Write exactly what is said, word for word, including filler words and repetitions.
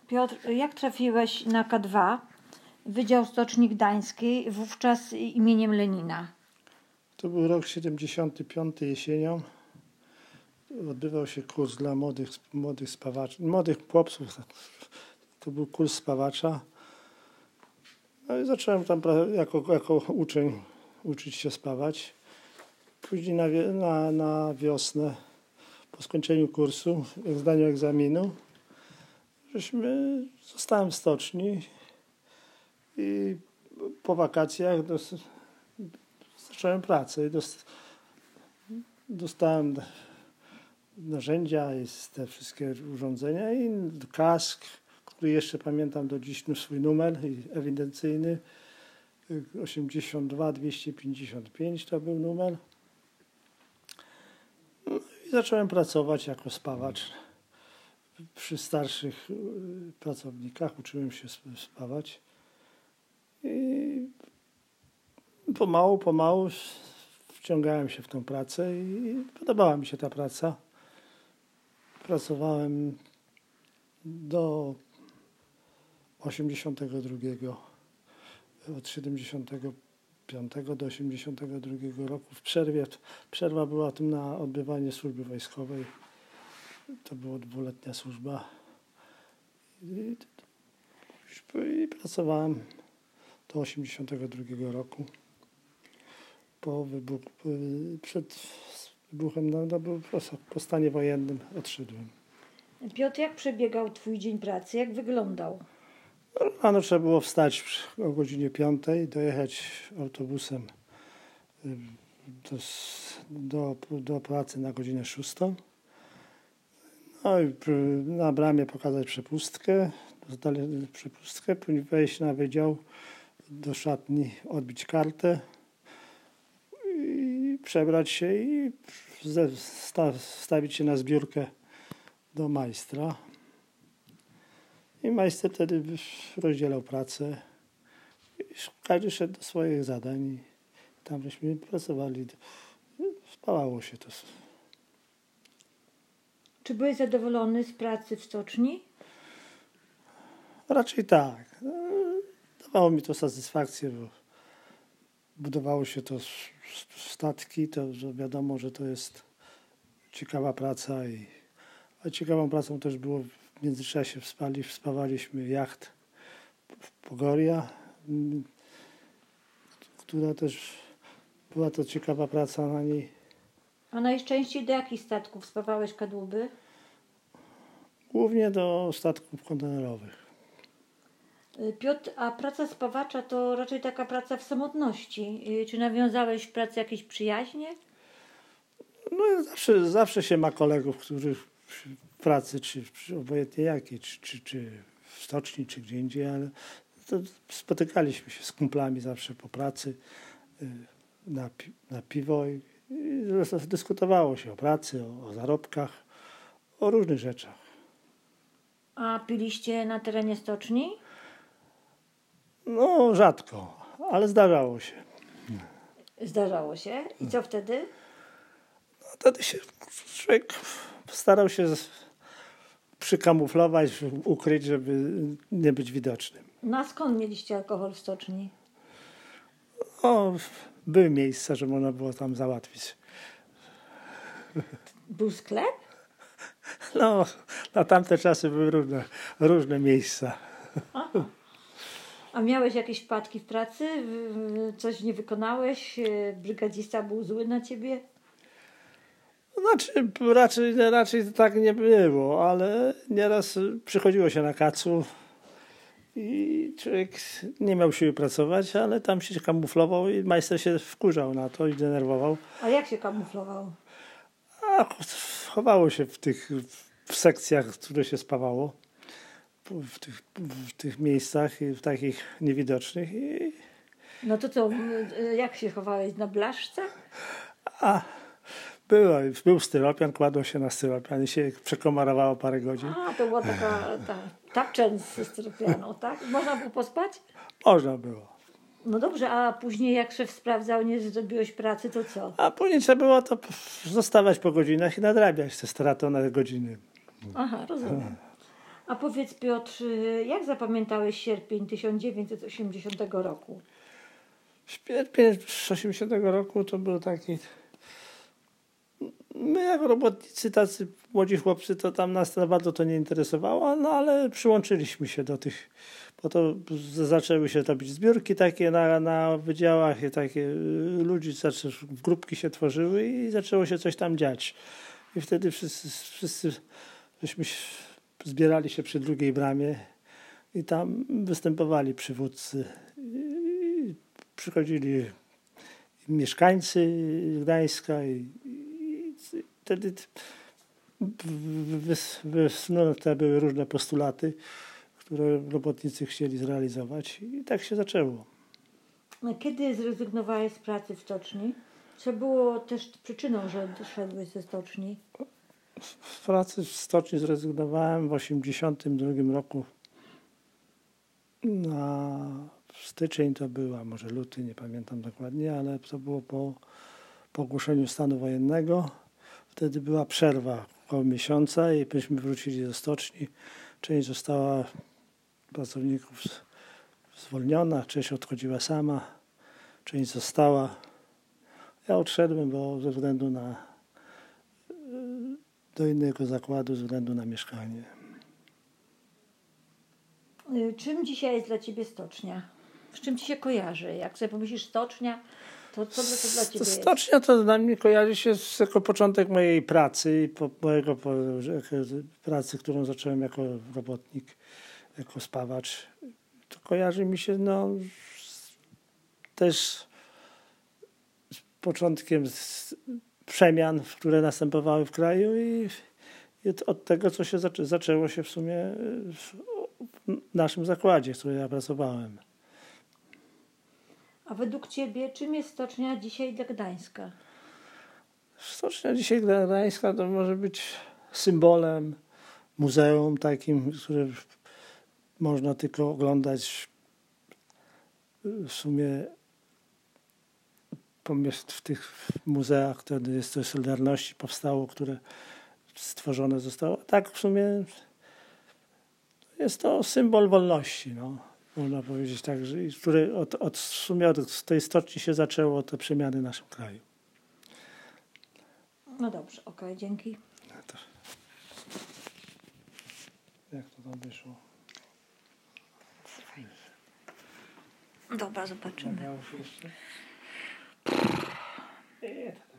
Piotr, jak trafiłeś na K dwa, Wydział Stoczni Gdańskiej, wówczas imieniem Lenina? To był rok siedemdziesiąty piąty jesienią. Odbywał się kurs dla młodych, młodych spawaczy, młodych chłopców. To był kurs spawacza. No i zacząłem tam jako, jako uczeń uczyć się spawać. Później na, na, na wiosnę, po skończeniu kursu, jak zdaniu egzaminu, żeśmy, zostałem w stoczni i po wakacjach dos, zacząłem pracę i dos, dostałem narzędzia i te wszystkie urządzenia i kask, który jeszcze pamiętam do dziś, swój numer ewidencyjny, osiemdziesiąt dwa dwieście pięćdziesiąt pięć to był numer. No i zacząłem pracować jako spawacz przy starszych pracownikach, uczyłem się spawać i pomału, pomału wciągałem się w tą pracę i podobała mi się ta praca. Pracowałem do osiemdziesiątego drugiego, od siedemdziesiątego piątego do osiemdziesiątego drugiego roku. W przerwie, przerwa była tym na odbywanie służby wojskowej. To była dwuletnia służba. I, i pracowałem do osiemdziesiątego drugiego roku. Po wybuchu, przed wybuchem, no, no, po stanie wojennym odszedłem. Piotr, jak przebiegał twój dzień pracy? Jak wyglądał? Rano trzeba było wstać o godzinie piątej, dojechać autobusem do, do, do pracy na godzinę szóstą. No i na bramie pokazać przepustkę, przepustkę, później wejść na wydział, do szatni, odbić kartę i przebrać się i stawić się na zbiórkę do majstra. I majster wtedy rozdzielał pracę. I każdy szedł do swoich zadań. I tam żeśmy pracowali. Spawało się to. Czy byłeś zadowolony z pracy w stoczni? Raczej tak. Dawało mi to satysfakcję, bo budowało się to statki. To wiadomo, że to jest ciekawa praca. I, a ciekawą pracą też było, w międzyczasie wspali, wspawaliśmy jacht Pogoria, która też była to ciekawa praca na niej. A najczęściej do jakich statków spawałeś kadłuby? Głównie do statków kontenerowych. Piotr, a praca spawacza to raczej taka praca w samotności. Czy nawiązałeś w pracy jakieś przyjaźnie? No zawsze, zawsze się ma kolegów, którzy w pracy, czy, czy obojętnie jakiej, czy, czy, czy w stoczni, czy gdzie indziej, ale to spotykaliśmy się z kumplami zawsze po pracy na, pi na piwo i, i dyskutowało się o pracy, o, o zarobkach, o różnych rzeczach. A piliście na terenie stoczni? No rzadko, ale zdarzało się. Zdarzało się. I co wtedy? No, wtedy się człowiek starał się przykamuflować, ukryć, żeby nie być widocznym. No a skąd mieliście alkohol w stoczni? O, były miejsca, że można było tam załatwić. Był sklep? No, na tamte czasy były różne, różne miejsca. Aha. A miałeś jakieś wpadki w pracy? Coś nie wykonałeś? Brygadzista był zły na ciebie? Znaczy, raczej, raczej tak nie było, ale nieraz przychodziło się na kacu i człowiek nie miał siły pracować, ale tam się kamuflował i majster się wkurzał na to i denerwował. A jak się kamuflował? A chowało się w tych w sekcjach, które się spawało, w tych, w tych miejscach, w takich niewidocznych. I... No to co, jak się chowałeś? Na blaszce? A, było, był styropian, kładło się na styropian i się przekomarowało parę godzin. A, to była taka ta, tapczan ze styropianu, tak? Można było pospać? Można było. No dobrze, a później jak szef sprawdzał, nie zrobiłeś pracy, to co? A później trzeba było to zostawać po godzinach i nadrabiać te stracone godziny. Aha, rozumiem. A powiedz Piotr, jak zapamiętałeś sierpień tysiąc dziewięćset osiemdziesiątego roku? Sierpień osiemdziesiątego roku to był taki... My jako robotnicy, tacy młodzi chłopcy, to tam nas za bardzo to nie interesowało, no ale przyłączyliśmy się do tych, bo to zaczęły się robić zbiórki takie na, na wydziałach i takie ludzi, w grupki się tworzyły i zaczęło się coś tam dziać. I wtedy wszyscy, wszyscy żeśmy zbierali się przy drugiej bramie i tam występowali przywódcy. I przychodzili mieszkańcy Gdańska i wtedy wysnute były różne postulaty, które robotnicy chcieli zrealizować i tak się zaczęło. Kiedy zrezygnowałeś z pracy w stoczni? Co było też przyczyną, że szedłeś ze stoczni? Z pracy w stoczni zrezygnowałem w osiemdziesiątym drugim roku. Na styczeń to była, może luty, nie pamiętam dokładnie, ale to było po, po ogłoszeniu stanu wojennego. Wtedy była przerwa około miesiąca i myśmy wrócili do stoczni. Część została pracowników zwolniona, część odchodziła sama, część została. Ja odszedłem, bo ze względu na do innego zakładu, ze względu na mieszkanie. Czym dzisiaj jest dla ciebie stocznia? Z czym ci się kojarzy? Jak sobie pomyślisz stocznia, to co to dla ciebie jest? Stocznia to dla mnie kojarzy się z, jako początek mojej pracy, po, mojego po, pracy, którą zacząłem jako robotnik, jako spawacz. To kojarzy mi się no, z, też z początkiem z przemian, które następowały w kraju i, i od tego, co się zaczę, zaczęło się w sumie w, w naszym zakładzie, w którym ja pracowałem. A według ciebie czym jest stocznia dzisiaj dla Gdańska? Stocznia dzisiaj dla Gdańska to może być symbolem, muzeum takim, które można tylko oglądać w sumie w tych muzeach, wtedy jest to Solidarności powstało, które stworzone zostało. Tak w sumie jest to symbol wolności, no. Można powiedzieć tak, że który od, od, w sumie od tej stoczni się zaczęło te przemiany w naszym kraju. No dobrze, okej, okay, dzięki. Jak to tam wyszło? Dobra, zobaczymy. Nie,